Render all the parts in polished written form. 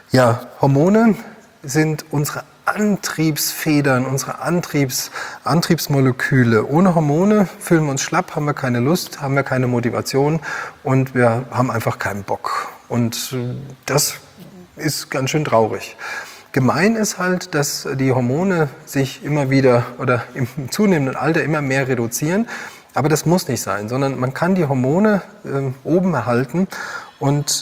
Ja, Hormone sind unsere Antriebsfedern, unsere Antriebsmoleküle. Ohne Hormone fühlen wir uns schlapp, haben wir keine Lust, haben wir keine Motivation und wir haben einfach keinen Bock. Und das ist ganz schön traurig. Gemein ist halt, dass die Hormone sich immer wieder oder im zunehmenden Alter immer mehr reduzieren. Aber das muss nicht sein, sondern man kann die Hormone oben erhalten und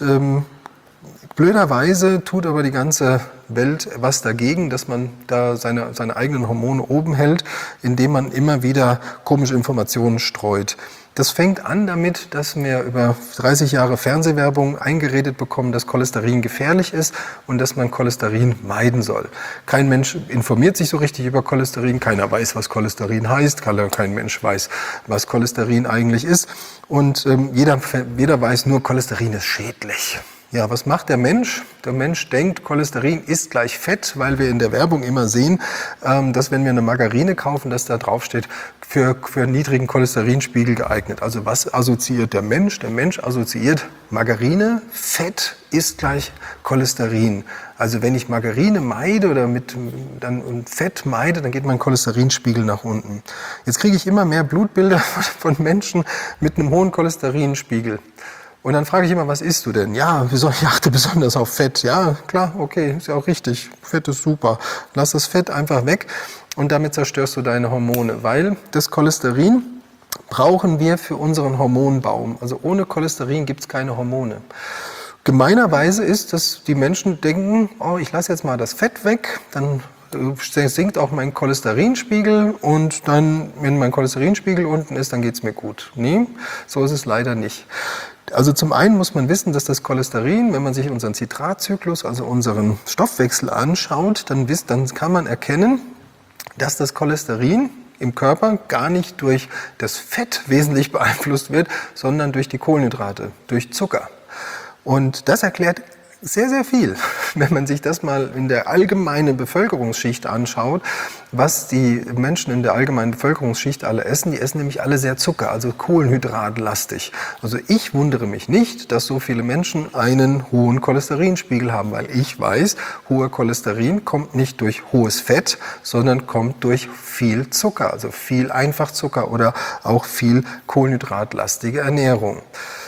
blöderweise tut aber die ganze Welt was dagegen, dass man da seine eigenen Hormone oben hält, indem man immer wieder komische Informationen streut. Das fängt an damit, dass wir über 30 Jahre Fernsehwerbung eingeredet bekommen, dass Cholesterin gefährlich ist und dass man Cholesterin meiden soll. Kein Mensch informiert sich so richtig über Cholesterin, keiner weiß, was Cholesterin heißt, kein Mensch weiß, was Cholesterin eigentlich ist und jeder weiß nur, Cholesterin ist schädlich. Ja, was macht der Mensch? Der Mensch denkt, Cholesterin ist gleich Fett, weil wir in der Werbung immer sehen, dass wenn wir eine Margarine kaufen, dass da drauf steht, für niedrigen Cholesterinspiegel geeignet. Also was assoziiert der Mensch? Der Mensch assoziiert Margarine, Fett ist gleich Cholesterin. Also wenn ich Margarine meide oder und Fett meide, dann geht mein Cholesterinspiegel nach unten. Jetzt kriege ich immer mehr Blutbilder von Menschen mit einem hohen Cholesterinspiegel. Und dann frage ich immer, was isst du denn? Ja, ich achte besonders auf Fett. Ja, klar, okay, ist ja auch richtig. Fett ist super. Lass das Fett einfach weg und damit zerstörst du deine Hormone. Weil das Cholesterin brauchen wir für unseren Hormonbaum. Also ohne Cholesterin gibt es keine Hormone. Gemeinerweise ist, dass die Menschen denken, oh, ich lasse jetzt mal das Fett weg, dann sinkt auch mein Cholesterinspiegel und dann, wenn mein Cholesterinspiegel unten ist, dann geht es mir gut. Nee, so ist es leider nicht. Also zum einen muss man wissen, dass das Cholesterin, wenn man sich unseren Zitratzyklus, also unseren Stoffwechsel anschaut, dann kann man erkennen, dass das Cholesterin im Körper gar nicht durch das Fett wesentlich beeinflusst wird, sondern durch die Kohlenhydrate, durch Zucker. Und das erklärt sehr, sehr viel, wenn man sich das mal in der allgemeinen Bevölkerungsschicht anschaut, was die Menschen in der allgemeinen Bevölkerungsschicht alle essen. Die essen nämlich alle sehr Zucker, also kohlenhydratlastig. Also ich wundere mich nicht, dass so viele Menschen einen hohen Cholesterinspiegel haben, weil ich weiß, hoher Cholesterin kommt nicht durch hohes Fett, sondern kommt durch viel Zucker, also viel Einfachzucker oder auch viel kohlenhydratlastige Ernährung.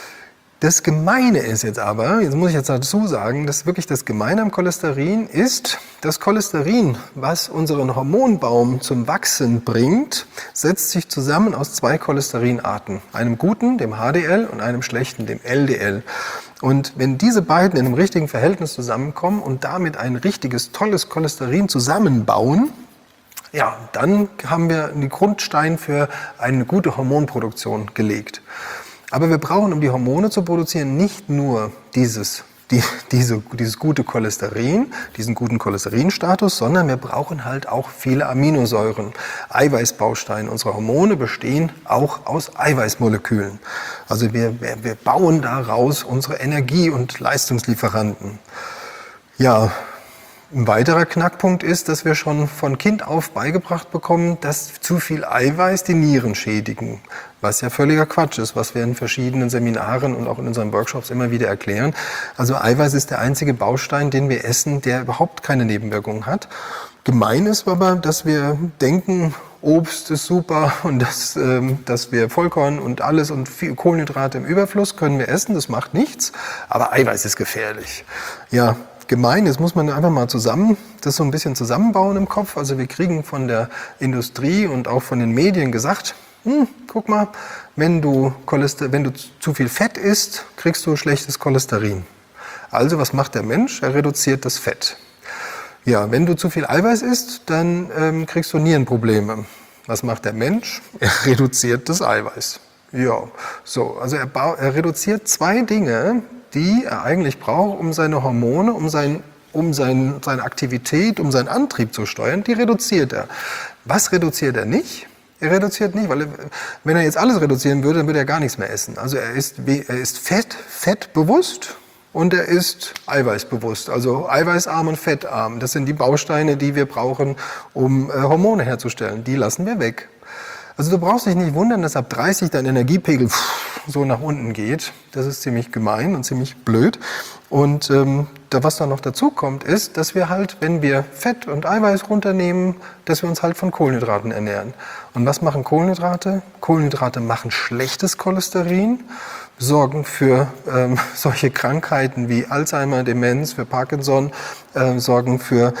Das Gemeine ist jetzt aber, jetzt muss ich jetzt dazu sagen, dass wirklich das Gemeine am Cholesterin ist, das Cholesterin, was unseren Hormonbaum zum Wachsen bringt, setzt sich zusammen aus zwei Cholesterinarten. Einem guten, dem HDL, und einem schlechten, dem LDL. Und wenn diese beiden in einem richtigen Verhältnis zusammenkommen und damit ein richtiges, tolles Cholesterin zusammenbauen, ja, dann haben wir den Grundstein für eine gute Hormonproduktion gelegt. Aber wir brauchen, um die Hormone zu produzieren, nicht nur dieses gute Cholesterin, diesen guten Cholesterinstatus, sondern wir brauchen halt auch viele Aminosäuren. Eiweißbausteine. Unsere Hormone bestehen auch aus Eiweißmolekülen. Also wir bauen daraus unsere Energie- und Leistungslieferanten. Ja, ein weiterer Knackpunkt ist, dass wir schon von Kind auf beigebracht bekommen, dass zu viel Eiweiß die Nieren schädigen. Was ja völliger Quatsch ist, was wir in verschiedenen Seminaren und auch in unseren Workshops immer wieder erklären. Also Eiweiß ist der einzige Baustein, den wir essen, der überhaupt keine Nebenwirkungen hat. Gemein ist aber, dass wir denken, Obst ist super und dass wir Vollkorn und alles und viel Kohlenhydrate im Überfluss können wir essen, das macht nichts, aber Eiweiß ist gefährlich. Ja, gemein, jetzt muss man einfach mal das so ein bisschen zusammenbauen im Kopf. Also wir kriegen von der Industrie und auch von den Medien gesagt, guck mal, wenn du zu viel Fett isst, kriegst du schlechtes Cholesterin. Also was macht der Mensch? Er reduziert das Fett. Ja, wenn du zu viel Eiweiß isst, dann kriegst du Nierenprobleme. Was macht der Mensch? Er reduziert das Eiweiß. Ja, so, also er reduziert zwei Dinge, die er eigentlich braucht, um seine Hormone, um seine Aktivität, um seinen Antrieb zu steuern, die reduziert er. Was reduziert er nicht? Er reduziert nicht, weil wenn er jetzt alles reduzieren würde, dann würde er gar nichts mehr essen. Also er ist fettbewusst und er ist eiweißbewusst, also eiweißarm und fettarm. Das sind die Bausteine, die wir brauchen, um Hormone herzustellen. Die lassen wir weg. Also du brauchst dich nicht wundern, dass ab 30 dein Energiepegel so nach unten geht. Das ist ziemlich gemein und ziemlich blöd. Und was dann noch dazu kommt, ist, dass wir halt, wenn wir Fett und Eiweiß runternehmen, dass wir uns halt von Kohlenhydraten ernähren. Und was machen Kohlenhydrate? Kohlenhydrate machen schlechtes Cholesterin, sorgen für solche Krankheiten wie Alzheimer, Demenz, für Parkinson, sorgen für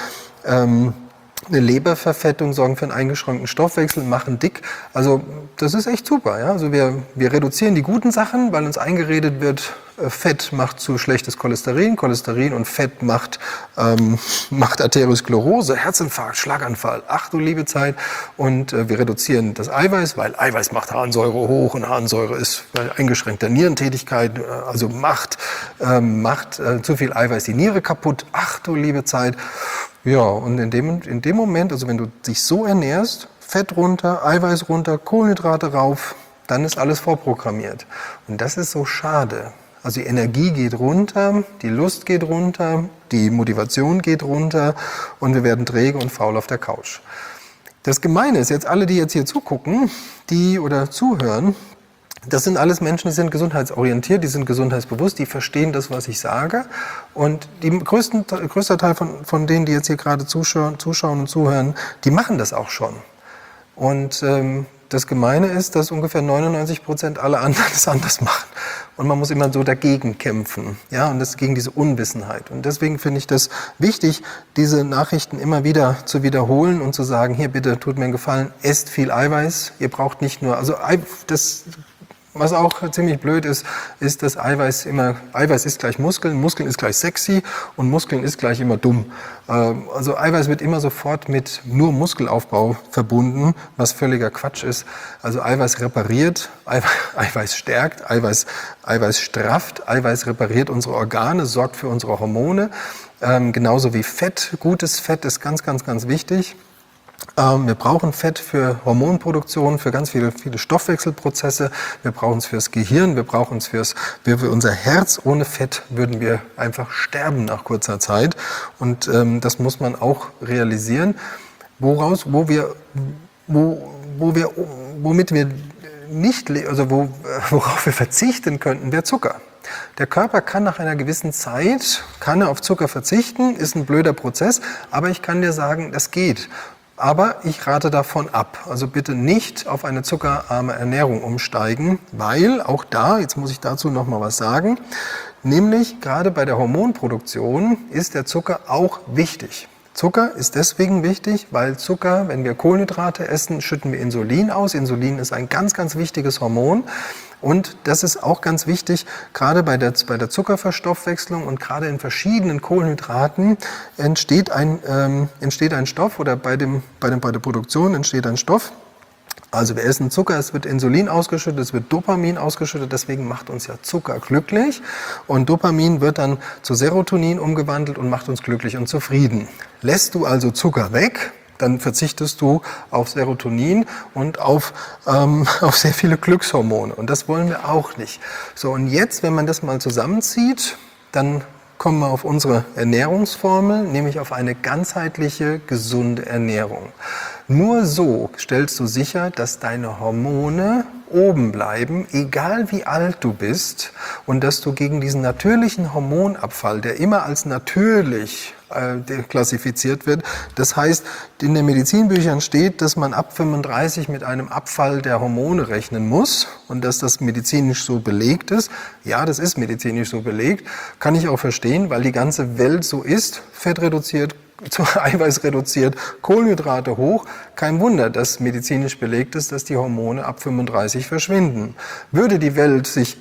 eine Leberverfettung, sorgen für einen eingeschränkten Stoffwechsel, machen dick. Also das ist echt super. Ja? Also wir reduzieren die guten Sachen, weil uns eingeredet wird, Fett macht zu schlechtes Cholesterin, Cholesterin und Fett macht Arteriosklerose, Herzinfarkt, Schlaganfall. Ach du liebe Zeit. Und wir reduzieren das Eiweiß, weil Eiweiß macht Harnsäure hoch und Harnsäure ist bei eingeschränkter Nierentätigkeit, also macht zu viel Eiweiß die Niere kaputt. Ach du liebe Zeit. Ja, und in dem Moment, also wenn du dich so ernährst, Fett runter, Eiweiß runter, Kohlenhydrate rauf, dann ist alles vorprogrammiert. Und das ist so schade. Also die Energie geht runter, die Lust geht runter, die Motivation geht runter und wir werden träge und faul auf der Couch. Das Gemeine ist jetzt, alle, die jetzt hier zugucken, oder zuhören, das sind alles Menschen, die sind gesundheitsorientiert, die sind gesundheitsbewusst, die verstehen das, was ich sage. Und größter Teil von denen, die jetzt hier gerade zuschauen und zuhören, die machen das auch schon. Und das Gemeine ist, dass ungefähr 99% aller anderen das anders machen. Und man muss immer so dagegen kämpfen, ja, und das gegen diese Unwissenheit. Und deswegen finde ich das wichtig, diese Nachrichten immer wieder zu wiederholen und zu sagen, hier bitte, tut mir einen Gefallen, esst viel Eiweiß. Ihr braucht nicht nur, was auch ziemlich blöd ist, dass Eiweiß ist gleich Muskeln, Muskeln ist gleich sexy und Muskeln ist gleich immer dumm. Also Eiweiß wird immer sofort mit nur Muskelaufbau verbunden, was völliger Quatsch ist. Also Eiweiß repariert, Eiweiß stärkt, Eiweiß strafft, Eiweiß repariert unsere Organe, sorgt für unsere Hormone. Genauso wie Fett, gutes Fett ist ganz, ganz, ganz wichtig. Wir brauchen Fett für Hormonproduktion, für ganz viele Stoffwechselprozesse. Wir brauchen es fürs Gehirn, wir brauchen es für unser Herz. Ohne Fett würden wir einfach sterben nach kurzer Zeit. Und das muss man auch realisieren. Worauf wir verzichten könnten, wäre Zucker. Der Körper kann nach einer gewissen Zeit auf Zucker verzichten, ist ein blöder Prozess, aber ich kann dir sagen, das geht. Aber ich rate davon ab. Also bitte nicht auf eine zuckerarme Ernährung umsteigen, weil auch jetzt muss ich dazu noch mal was sagen, nämlich gerade bei der Hormonproduktion ist der Zucker auch wichtig. Zucker ist deswegen wichtig, weil Zucker, wenn wir Kohlenhydrate essen, schütten wir Insulin aus. Insulin ist ein ganz, ganz wichtiges Hormon. Und das ist auch ganz wichtig, gerade bei der Zuckerverstoffwechslung und gerade in verschiedenen Kohlenhydraten entsteht ein Stoff oder bei der Produktion entsteht ein Stoff. Also wir essen Zucker, es wird Insulin ausgeschüttet, es wird Dopamin ausgeschüttet, deswegen macht uns ja Zucker glücklich. Und Dopamin wird dann zu Serotonin umgewandelt und macht uns glücklich und zufrieden. Lässt du also Zucker weg, dann verzichtest du auf Serotonin und auf sehr viele Glückshormone. Und das wollen wir auch nicht. So, und jetzt, wenn man das mal zusammenzieht, dann kommen wir auf unsere Ernährungsformel, nämlich auf eine ganzheitliche, gesunde Ernährung. Nur so stellst du sicher, dass deine Hormone oben bleiben, egal wie alt du bist, und dass du gegen diesen natürlichen Hormonabfall, der immer als natürlich klassifiziert wird. Das heißt, in den Medizinbüchern steht, dass man ab 35 mit einem Abfall der Hormone rechnen muss und dass das medizinisch so belegt ist. Ja, das ist medizinisch so belegt. Kann ich auch verstehen, weil die ganze Welt so ist. Fett reduziert, Eiweiß reduziert, Kohlenhydrate hoch. Kein Wunder, dass medizinisch belegt ist, dass die Hormone ab 35 verschwinden. Würde sich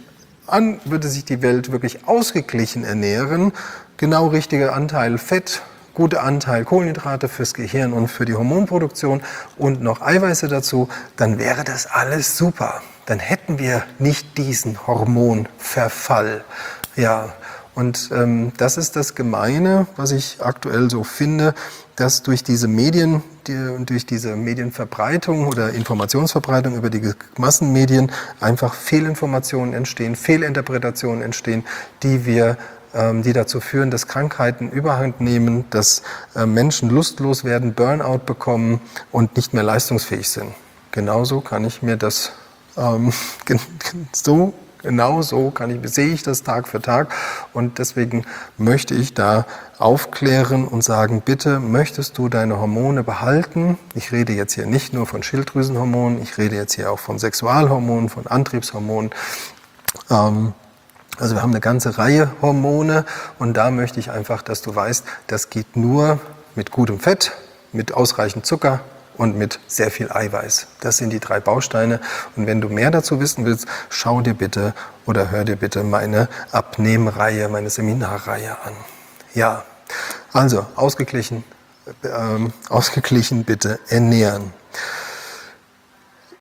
die Welt wirklich ausgeglichen ernähren, genau richtiger Anteil Fett, guter Anteil Kohlenhydrate fürs Gehirn und für die Hormonproduktion und noch Eiweiße dazu, dann wäre das alles super. Dann hätten wir nicht diesen Hormonverfall. Ja, und das ist das Gemeine, was ich aktuell so finde, dass durch diese Medienverbreitung oder Informationsverbreitung über die Massenmedien einfach Fehlinformationen entstehen, Fehlinterpretationen entstehen, die dazu führen, dass Krankheiten Überhand nehmen, dass Menschen lustlos werden, Burnout bekommen und nicht mehr leistungsfähig sind. genauso kann ich mir das sehe ich das Tag für Tag, und deswegen möchte ich da aufklären und sagen, bitte, möchtest du deine Hormone behalten? Ich rede jetzt hier nicht nur von Schilddrüsenhormonen, ich rede jetzt hier auch von Sexualhormonen, von Antriebshormonen. Also wir haben eine ganze Reihe Hormone, und da möchte ich einfach, dass du weißt, das geht nur mit gutem Fett, mit ausreichend Zucker und mit sehr viel Eiweiß. Das sind die 3 Bausteine. Und wenn du mehr dazu wissen willst, schau dir bitte oder hör dir bitte meine Abnehmreihe, meine Seminarreihe an. Ja, also ausgeglichen bitte ernähren.